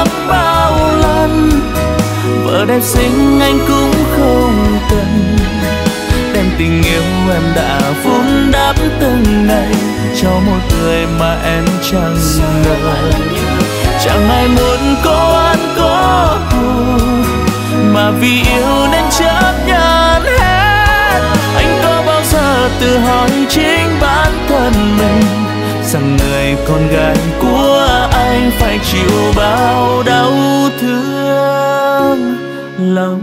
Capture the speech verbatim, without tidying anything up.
lắng bao lần. Vợ đẹp xinh anh cũng không cần, đem tình yêu em đã vun đắp từng ngày cho một người mà em chẳng ngờ. Chẳng ai muốn có oán có thù, mà vì yêu nên chấp nhận hết. Anh có bao giờ tự hỏi chính bản thân mình rằng người con gái của anh phải chịu bao đau thương lòng